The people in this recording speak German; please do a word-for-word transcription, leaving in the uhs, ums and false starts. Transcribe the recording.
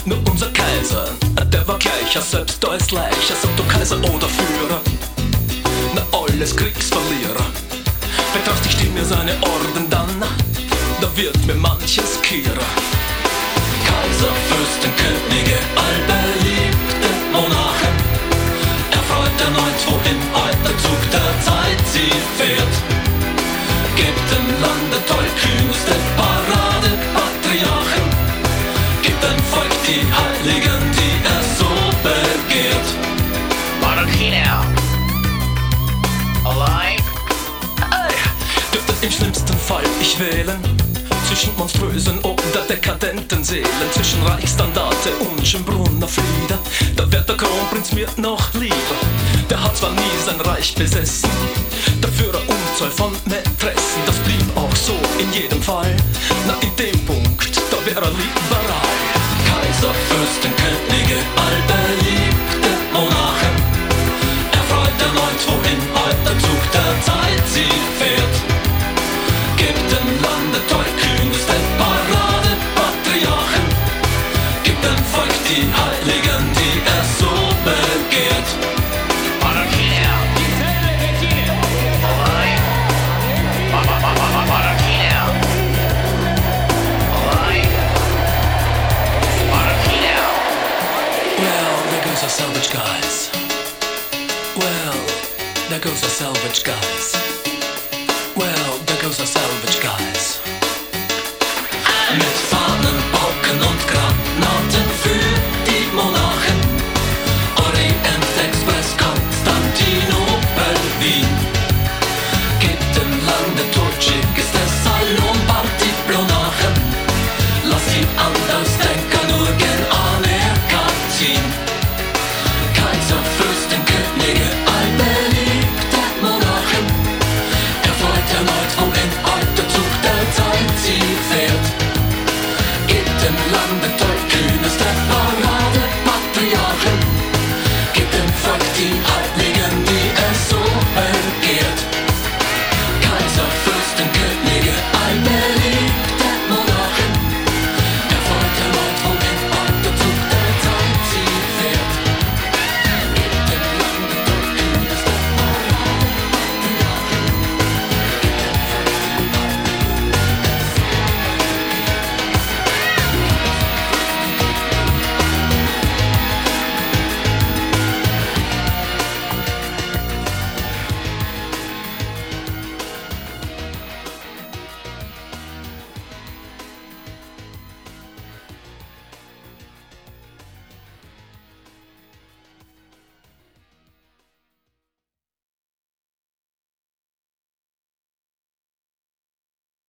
Nur unser Kaiser, der war gleicher, selbst da ist Leicher, sagt du Kaiser oder Führer, na alles Kriegsverlierer. Betracht ich mir seine Orden dann, da wird mir manches kehrer. Kaiser, Fürsten, Könige, allbeliebte Monarchen, erfreut erneut, wohin heute der Zug der Zeit sie fährt. Gebt dem Lande tollkühnste Paradepatriarchen, gebt dem Volk die Heiligen, die er so begehrt. Monarchie now. Alive? Ey, dürfte im schlimmsten Fall ich wählen zwischen monströsen oder dekadenten Seelen, zwischen Reichsstandarte und Schönbrunner Flieder. Da wird der Kronprinz mir noch lieber. Der hat zwar nie sein Reich besessen, dafür eine Unzahl von Mätressen. Das blieb auch so in jedem Fall. Na, in dem Punkt, da wäre er liberal. Kaiser, Fürsten, Könige, allbeliebte Monarchen, erfreut erneut, wohin heute der Zug der Zeit sie fährt. Gebt dem Lande tollkühnste Paradepatriarchen, gebt dem Volk die Heiligen, die er so begehrt. Monarchie now. Alive? Mo- mo- mo- mo- Monarchie now. Alive? Monarchie now. Well, there goes our salvage guys. Well, there goes our salvage guys. Well, there goes our salvage guys.